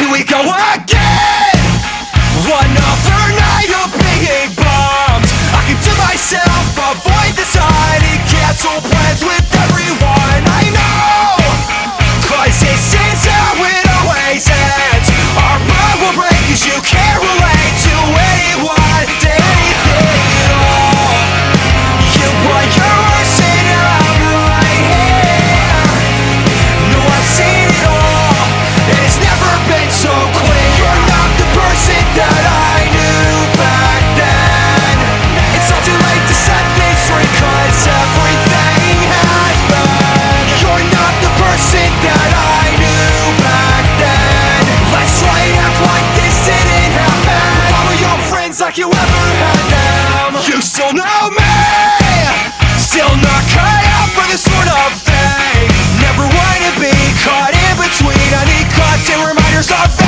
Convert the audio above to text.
Here we go again. Another night of being bummed. I keep to myself, avoid the sign, and cancel plans with everyone I know. Cause this is how it always ends. Our bond will break cause you can't relate to anyone, to anything at all. You put your worst in and I'm right here. No, I've seen it all, and it's never been so clear. You're not the person that I knew back then. It's not too late to set things straight cause everything has been. You're not the person that I knew back then. Let's try and act like this didn't happen. Follow your friends like you ever had them. You still know me, still not cut out for this sort of thing. Never want to be caught in between. I need constant reminders of